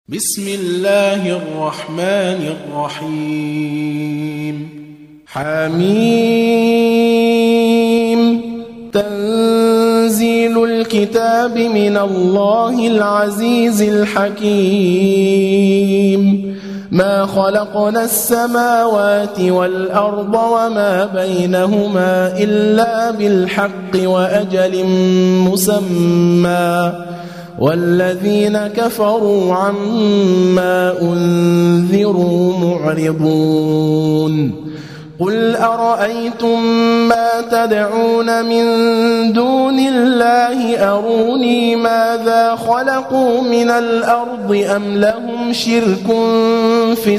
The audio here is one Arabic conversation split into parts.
بسم الله الرحمن الرحيم حميم تنزيل الكتاب من الله العزيز الحكيم ما خلقنا السماوات والأرض وما بينهما إلا بالحق وأجل مسمى والذين كفروا عما أنذروا معرضون قل أرأيتم ما تدعون من دون الله أروني ماذا خلقوا من الأرض أم لهم شرك في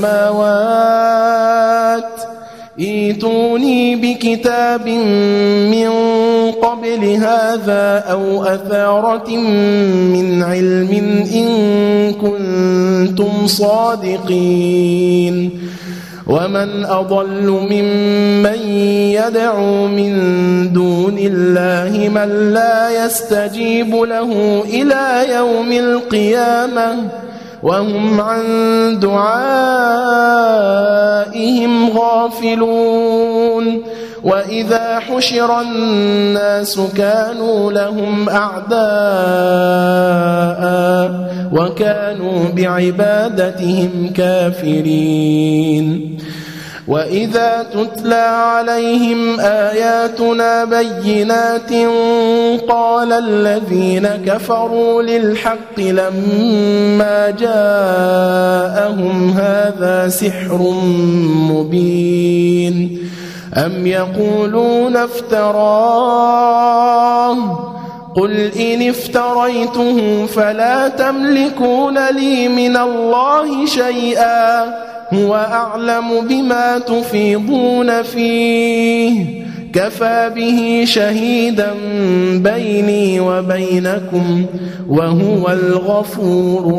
السماوات ائتوني بكتاب من قبل هذا أو أثارة من علم إن كنتم صادقين ومن أضل ممن يدعو من دون الله من لا يستجيب له إلى يوم القيامة وهم عن دعائهم غافلون وإذا حشر الناس كانوا لهم أعداء وكانوا بعبادتهم كافرين وإذا تتلى عليهم آياتنا بينات قال الذين كفروا للحق لما جاءهم هذا سحر مبين أم يقولون افتراه قل إن افتريته فلا تملكون لي من الله شيئا هو أعلم بما تفيضون فيه كفى به شهيدا بيني وبينكم وهو الغفور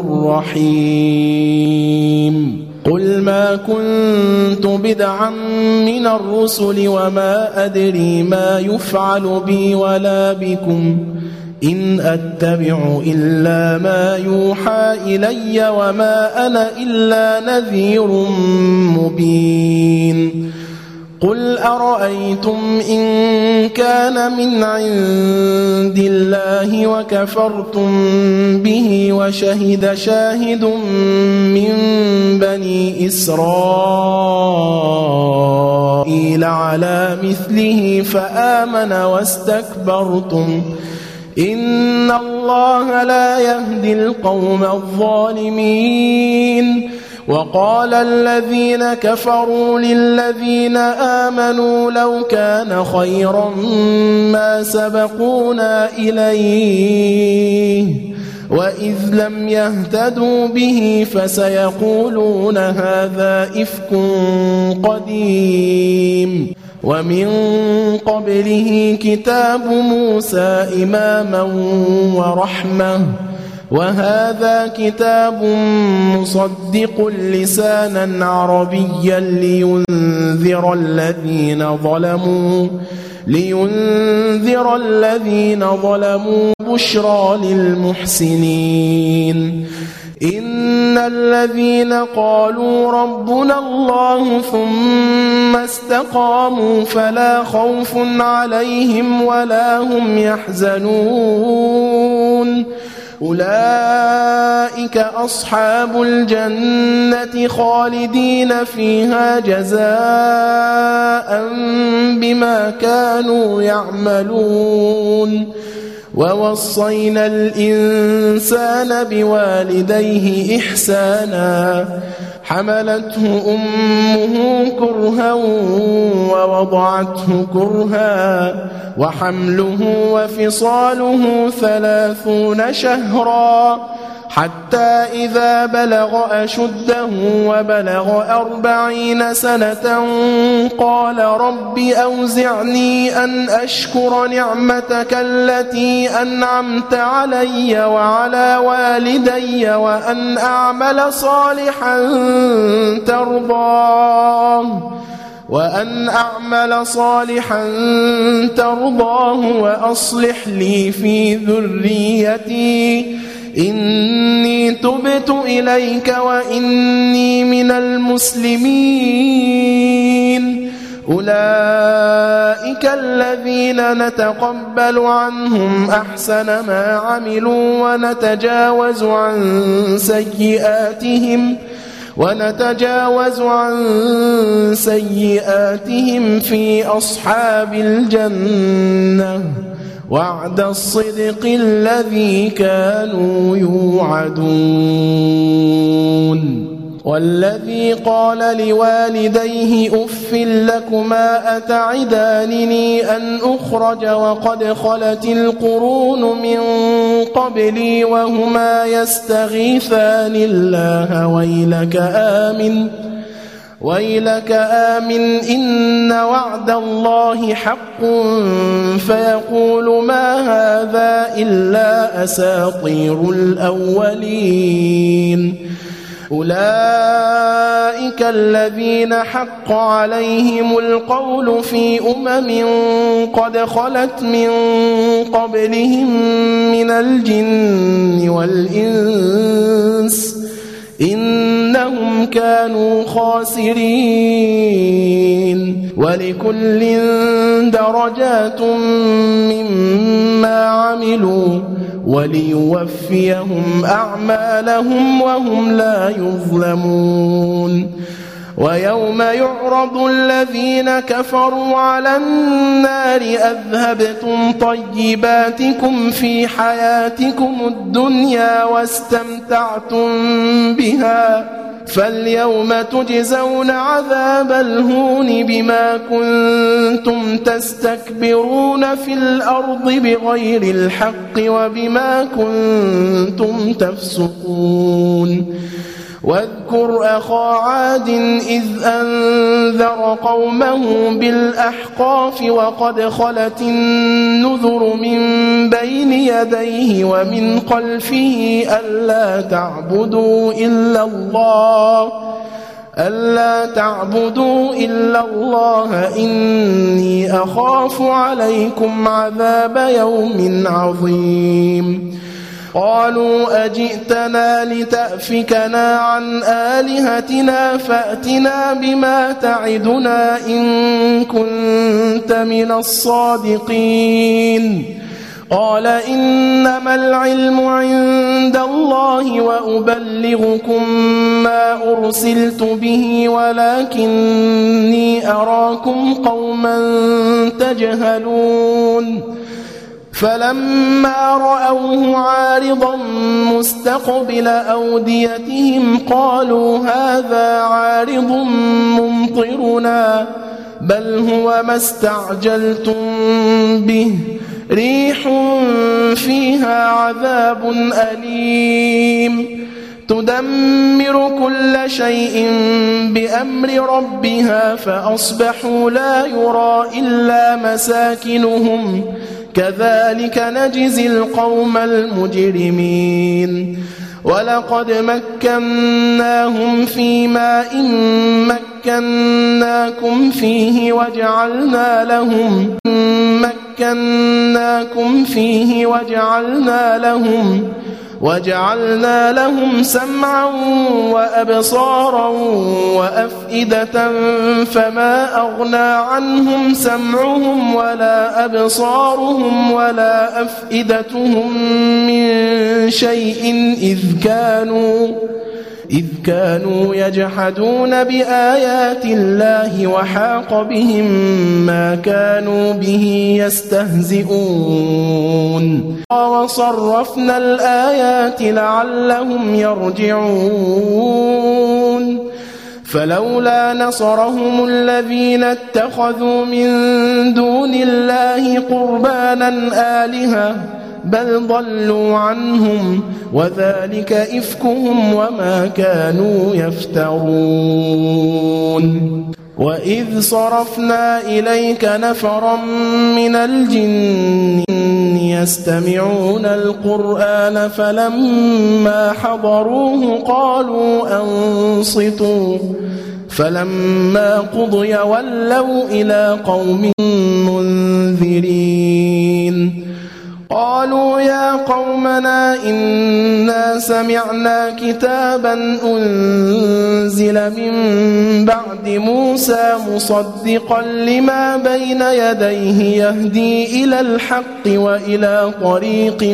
الرحيم قل ما كنت بدعا من الرسل وما أدري ما يفعل بي ولا بكم إن أتبع إلا ما يوحى إلي وما أنا إلا نذير مبين قل أرأيتم إن كان من عند الله وكفرتم به وشهد شاهد من بني إسرائيل على مثله فآمن واستكبرتم إن الله لا يهدي القوم الظالمين وقال الذين كفروا للذين آمنوا لو كان خيرا ما سبقونا إليه وإذ لم يهتدوا به فسيقولون هذا إفك قديم ومن قبله كتاب موسى إماما ورحمة وهذا كتاب مصدق لسانا عربيا لينذر الذين ظلموا بشرى للمحسنين إن الذين قالوا ربنا الله ثم استقاموا فلا خوف عليهم ولا هم يحزنون أولئك أصحاب الجنة خالدين فيها جزاء بما كانوا يعملون ووصينا الإنسان بوالديه إحسانا حملته أمه كرها ووضعته كرها وحمله وفصاله 30 شهرا حتى إذا بلغ أشده وبلغ 40 سنة قال رب أوزعني أن أشكر نعمتك التي أنعمت علي وعلى والدي وأن أعمل صالحا ترضاه وأصلح لي في ذريتي إني تبت إليك وإني من المسلمين أولئك الذين نتقبل عنهم أحسن ما عملوا ونتجاوز عن سيئاتهم في أصحاب الجنة وعد الصدق الذي كانوا يوعدون والذي قال لوالديه أف لكما أتعدانني أن أخرج وقد خلت القرون من قبلي وهما يستغيثان الله ويلك آمن إن وعد الله حق فيقول ما هذا إلا أساطير الأولين أولئك الذين حق عليهم القول في قد خلت من قبلهم من الجن والإنس إنهم كانوا خاسرين ولكل درجات مما عملوا وليوفيهم أعمالهم وهم لا يظلمون ويوم يعرض الذين كفروا على النار أذهبتم طيباتكم في حياتكم الدنيا واستمتعتم بها فاليوم تجزون عذاب الهون بما كنتم تستكبرون في الأرض بغير الحق وبما كنتم تفسقون واذكر أخا عاد إذ أنذر قومه بالأحقاف وقد خلت النذر من بين يديه ومن خلفه ألا تعبدوا إلا الله إني أخاف عليكم عذاب يوم عظيم قالوا أجئتنا لتأفكنا عن آلهتنا فأتنا بما تعدنا إن كنت من الصادقين قال إنما العلم عند الله وأبلغكم ما أرسلت به ولكني أراكم قوما تجهلون فلما رأوه عارضا مستقبل أوديتهم قالوا هذا عارض ممطرنا بل هو ما استعجلتم به ريح فيها عذاب أليم تدمر كل شيء بأمر ربها فأصبحوا لا يرى إلا مساكنهم كذلك نجزي القوم المجرمين ولقد مكناهم في ماء مكناكم فيه وجعلنا لهم سمعا وأبصارا وأفئدة فما أغنى عنهم سمعهم ولا أبصارهم ولا أفئدتهم من شيء إذ كانوا يجحدون بآيات الله وحاق بهم ما كانوا به يستهزئون وصرفنا الآيات لعلهم يرجعون فلولا نصرهم الذين اتخذوا من دون الله قربانا آلهة بل ضلوا عنهم وذلك إفكهم وما كانوا يفترون وإذ صرفنا إليك نفرا من الجن يستمعون القرآن فلما حضروه قالوا أنصتوا فلما قضي ولوا إلى قوم منذرين قالوا يا قومنا قومنا إنا سمعنا كتابا أنزل من بعد موسى مصدقا لما بين يديه يهدي إلى الحق وإلى طريق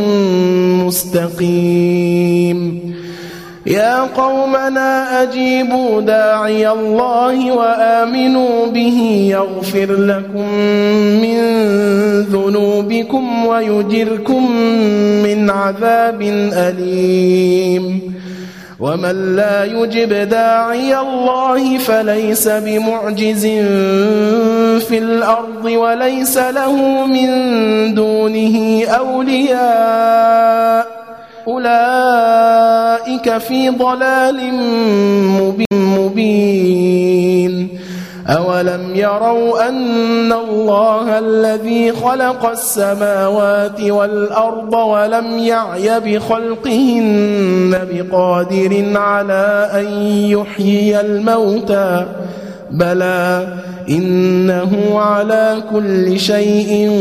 مستقيم يا قومنا أجيبوا داعي الله وآمنوا به يغفر لكم من ذنوبكم ويجركم من عذاب أليم ومن لا يجب داعي الله فليس بمعجز في الأرض وليس له من دونه أولياء أولئك في ضلال مبين أولم يروا أن الله الذي خلق السماوات والأرض ولم يعي بخلقهن بقادر على أن يحيي الموتى بلى إنه على كل شيء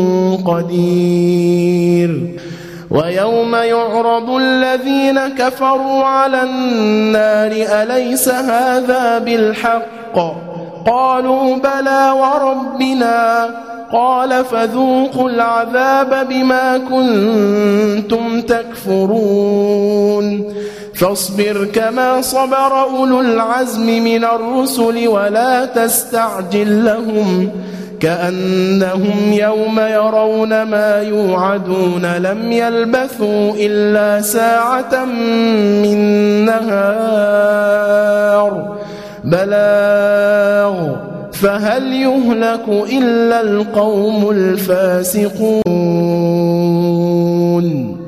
قدير ويوم يعرض الذين كفروا على النار أليس هذا بالحق قالوا بلى وربنا قال فذوقوا العذاب بما كنتم تكفرون فاصبر كما صبر أولو العزم من الرسل ولا تستعجل لهم كأنهم يوم يرون ما يوعدون لم يلبثوا إلا ساعة من نهار بلاغ فهل يهلك إلا القوم الفاسقون